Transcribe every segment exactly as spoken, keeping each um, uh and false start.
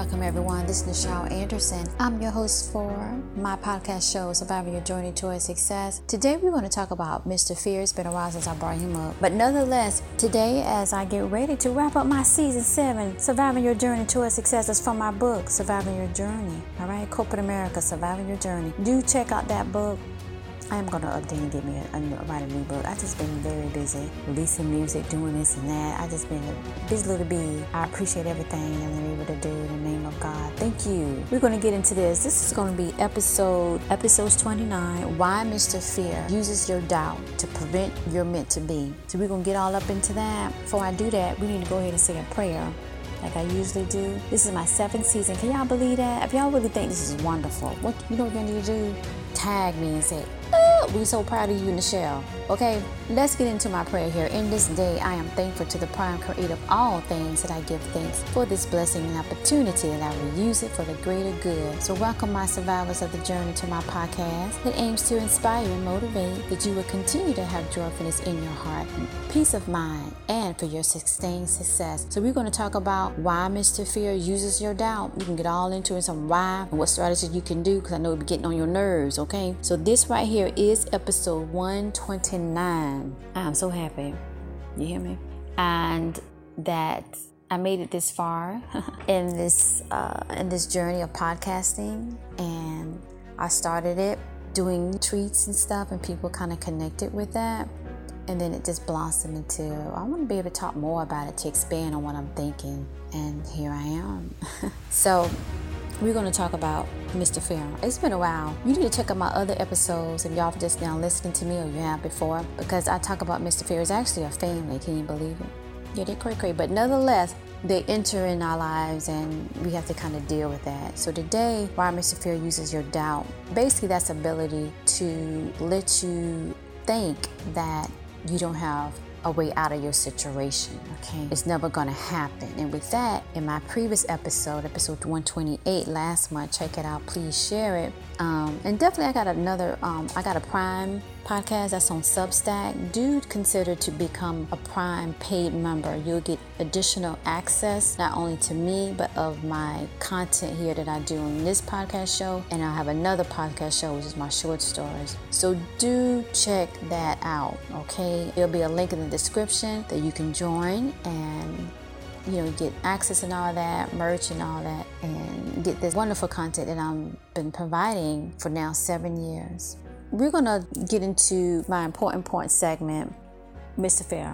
Welcome everyone, this is Nichelle Anderson. I'm your host for my podcast show, Surviving Your Journey Towards Success. Today we're going to talk about Mister Fear. It's been a while since I brought him up. But nonetheless, today as I get ready to wrap up my season seven, Surviving Your Journey Towards Success, is from my book, Surviving Your Journey. All right, Corporate America, Surviving Your Journey. Do check out that book. I am going to update and get me a, a, write a new book. I've just been very busy, releasing music, doing this and that. I've just been a busy little bee. I appreciate everything that I'm able to do in the name of God. Thank you. We're going to get into this. This is going to be episode, episode twenty-nine, Why Mister Fear Uses Your Doubt to Prevent Your Meant to Be. So we're going to get all up into that. Before I do that, we need to go ahead and say a prayer like I usually do. This is my seventh season. Can y'all believe that? If y'all really think this is wonderful, what you know what you're going to do? Tag me and say, oh, we're so proud of you, Nichelle. Okay, let's get into my prayer here. In this day, I am thankful to the prime creator of all things, that I give thanks for this blessing and opportunity, that I will use it for the greater good. So welcome my survivors of the journey to my podcast that aims to inspire and motivate, that you will continue to have joyfulness in your heart, peace of mind, and for your sustained success. So we're going to talk about why Mister Fear uses your doubt. You can get all into it, some why and what strategies you can do, because I know it'll be getting on your nerves, okay? So this right here is episode one twenty-nine. I'm so happy. You hear me? And that I made it this far in this uh, in this journey of podcasting, and I started it doing tweets and stuff, and people kind of connected with that. And then it just blossomed into, I want to be able to talk more about it, to expand on what I'm thinking. And here I am. So we're going to talk about Mister Fear. It's been a while. You need to check out my other episodes if y'all just now listening to me, or you have before, because I talk about Mister Fear. It's actually a family. Can you believe it? Yeah, they're cray cray. But nonetheless, they enter in our lives, and we have to kind of deal with that. So today, why Mister Fear uses your doubt. Basically, that's ability to let you think that you don't have a way out of your situation, okay? It's never gonna happen. And with that, in my previous episode, episode one twenty-eight last month, check it out, please share it. Um, and definitely I got another, um, I got a Prime podcast that's on Substack. Do consider to become a Prime paid member. You'll get additional access, not only to me, but of my content here that I do on this podcast show. And I have another podcast show, which is my short stories. So do check that out, okay? There'll be a link in the description that you can join and, you know, get access and all that, merch and all that, and get this wonderful content that I've been providing for now seven years. We're going to get into my important point segment, Mister Fear.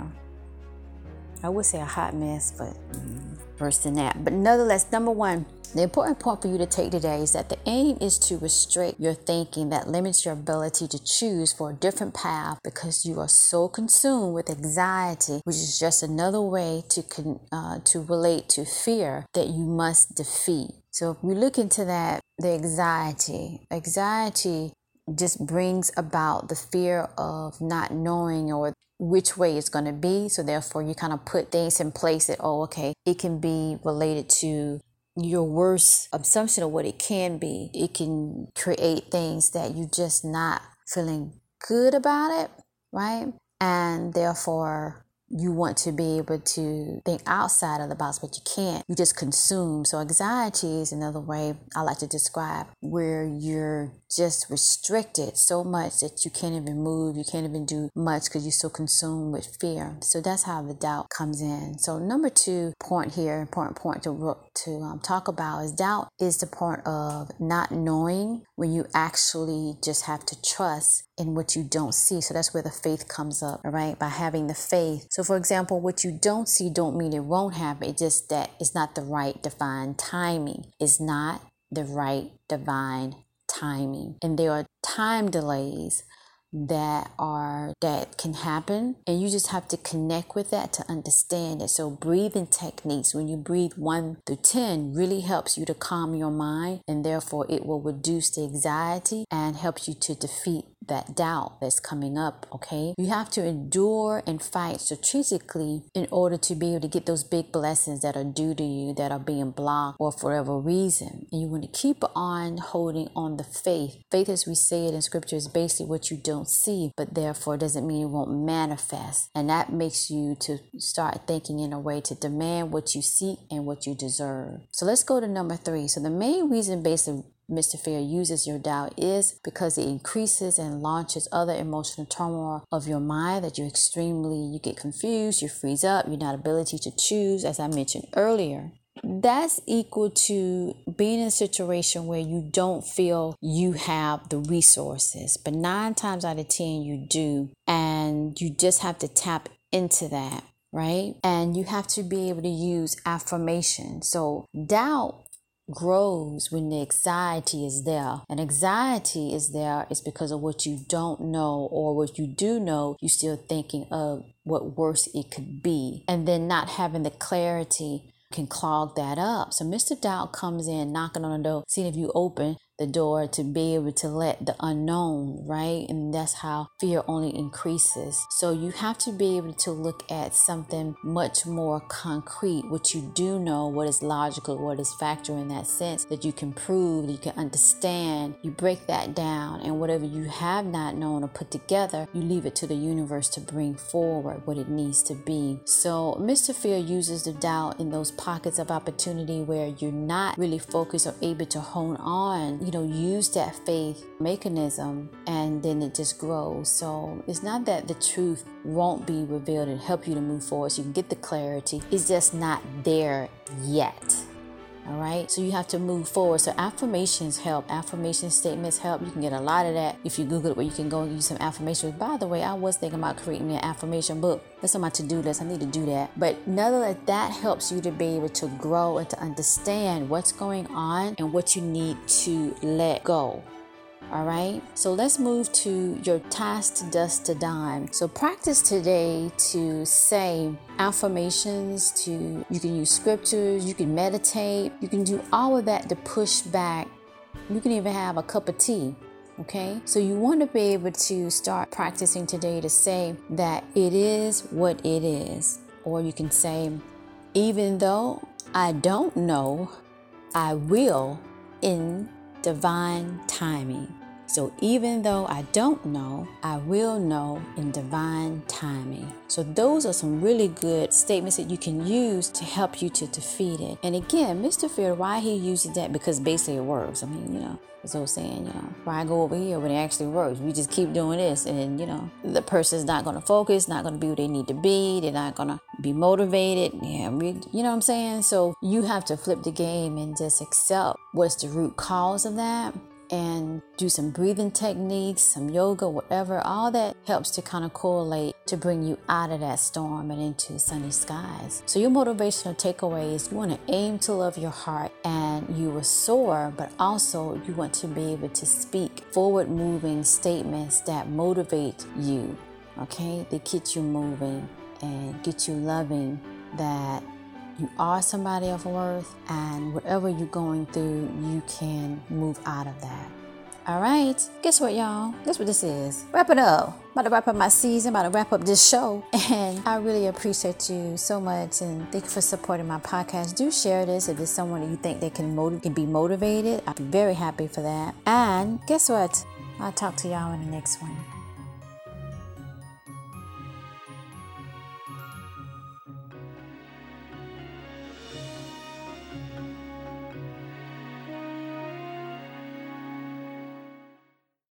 I would say a hot mess, but worse than that. But nonetheless, number one, the important point for you to take today is that the aim is to restrict your thinking that limits your ability to choose for a different path, because you are so consumed with anxiety, which is just another way to con- uh, to relate to fear that you must defeat. So if we look into that, the anxiety, anxiety just brings about the fear of not knowing or which way it's going to be. So therefore you kind of put things in place that, oh, okay, it can be related to your worst assumption of what it can be. It can create things that you just not feeling good about it, right? And therefore you want to be able to think outside of the box, but you can't. You just consume. So anxiety is another way I like to describe where you're just restricted so much that you can't even move. You can't even do much because you're so consumed with fear. So that's how the doubt comes in. So number two point here, important point to to um, talk about is doubt is the point of not knowing when you actually just have to trust in what you don't see. So that's where the faith comes up, all right? By having the faith. So for example, what you don't see don't mean it won't happen. It's just that it's not the right divine timing. It's not the right divine timing. And there are time delays that are that can happen, and you just have to connect with that to understand it. So breathing techniques, when you breathe one through ten, really helps you to calm your mind, and therefore it will reduce the anxiety and helps you to defeat that doubt that's coming up, okay? You have to endure and fight strategically in order to be able to get those big blessings that are due to you, that are being blocked or for whatever reason. And you want to keep on holding on the faith. Faith, as we say it in scripture, is basically what you don't see, but therefore doesn't mean it won't manifest. And that makes you to start thinking in a way to demand what you seek and what you deserve. So let's go to number three. So the main reason basically Mister Fear uses your doubt is because it increases and launches other emotional turmoil of your mind that you extremely, you get confused, you freeze up, you're not ability to choose, as I mentioned earlier. That's equal to being in a situation where you don't feel you have the resources, but nine times out of ten you do, and you just have to tap into that, right? And you have to be able to use affirmation. So doubt grows when the anxiety is there, and anxiety is there is because of what you don't know, or what you do know, you're still thinking of what worse it could be, and then not having the clarity can clog that up. So Mister Doubt comes in knocking on the door, seeing if you open the door to be able to let the unknown, right? And that's how fear only increases. So you have to be able to look at something much more concrete, what you do know, what is logical, what is factual in that sense, that you can prove, that you can understand. You break that down, and whatever you have not known or put together, you leave it to the universe to bring forward what it needs to be. So Mister Fear uses the doubt in those pockets of opportunity where you're not really focused or able to hone on, you know, use that faith mechanism, and then it just grows. So it's not that the truth won't be revealed and help you to move forward so you can get the clarity. It's just not there yet. All right. So you have to move forward. So affirmations help. Affirmation statements help. You can get a lot of that if you Google it, where you can go and use some affirmations. By the way, I was thinking about creating an affirmation book. That's on my to-do list. I need to do that. But nonetheless, that helps you to be able to grow and to understand what's going on and what you need to let go. All right, so let's move to your task to dust to dime. So practice today to say affirmations, to you can use scriptures, you can meditate, you can do all of that to push back. You can even have a cup of tea. Okay, so you want to be able to start practicing today to say that it is what it is. Or you can say, even though I don't know, I will in divine timing. So even though I don't know, I will know in divine timing. So those are some really good statements that you can use to help you to defeat it. And again, Mister Fear, why he uses that? Because basically it works. I mean, you know, it's old saying, you know, why go over here when it actually works? We just keep doing this, and you know, the person's not going to focus, not going to be who they need to be. They're not going to be motivated. Yeah, we, you know what I'm saying? So you have to flip the game and just accept what's the root cause of that, and do some breathing techniques, some yoga, whatever. All that helps to kind of correlate to bring you out of that storm and into sunny skies. So your motivational takeaway is you want to aim to love your heart, and you will soar, but also you want to be able to speak forward moving statements that motivate you, okay? They get you moving and get you loving that you are somebody of worth, and whatever you're going through, you can move out of that. All right. Guess what, y'all? Guess what this is? Wrap it up. About to wrap up my season, about to wrap up this show. And I really appreciate you so much, and thank you for supporting my podcast. Do share this if there's someone that you think they can, motiv- can be motivated. I'd be very happy for that. And guess what? I'll talk to y'all in the next one.